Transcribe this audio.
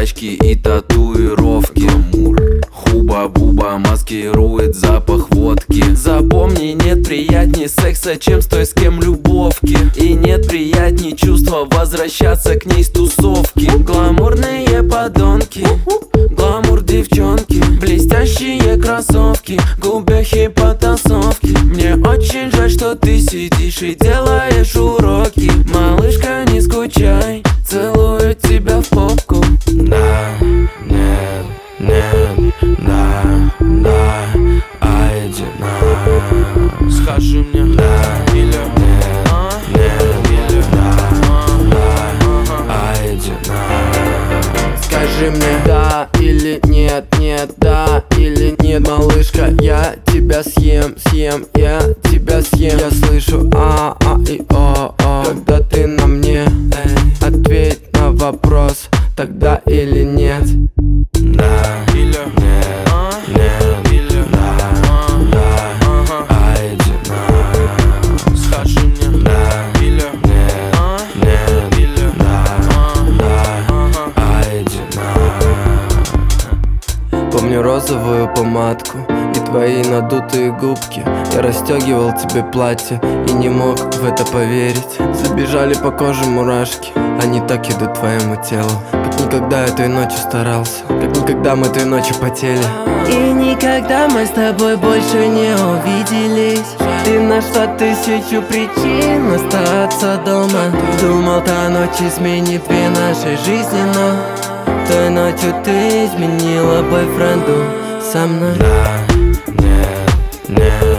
тачки и татуировки. Хуба-буба маскирует запах водки. Запомни, нет приятней секса, чем с той, с кем любовки. И нет приятней чувства возвращаться к ней с тусовки. Гламурные подонки, гламур девчонки, блестящие кроссовки, губехи потасовки. Мне очень жаль, что ты сидишь и делаешь уроки. Малышка, не скучай, целую тебя в попку. Да, нет, нет, да, да, а иди на. Скажи мне да или нет, нет или да, да, а иди на. Скажи мне да или нет, нет, да или нет. Малышка, я тебя съем, съем, я тебя съем. Я слышу и о, когда ты на мне. Ответь на вопрос, тогда или нет. Да или нет, нет или да, да, а иди на. Скажи мне да или нет, нет или да, да, а иди на. Помню розовую помадку и твои надутые губки. Я расстегивал тебе платье и не мог в это поверить. Забежали по коже мурашки, они так идут твоему телу. Как никогда я той ночью старался, как никогда мы той ночью потели. И никогда мы с тобой больше не увиделись. Ты нашла тысячу причин остаться дома. Думал, та ночь изменит две нашей жизни, но той ночью ты изменила бойфренду со мной. Да, нет, нет.